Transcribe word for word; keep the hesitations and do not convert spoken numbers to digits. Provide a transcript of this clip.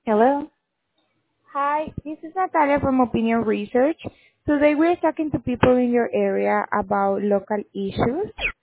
Hello. Hi, this is Natalia from Opinion Research. Today we're talking to people in your area about local issues.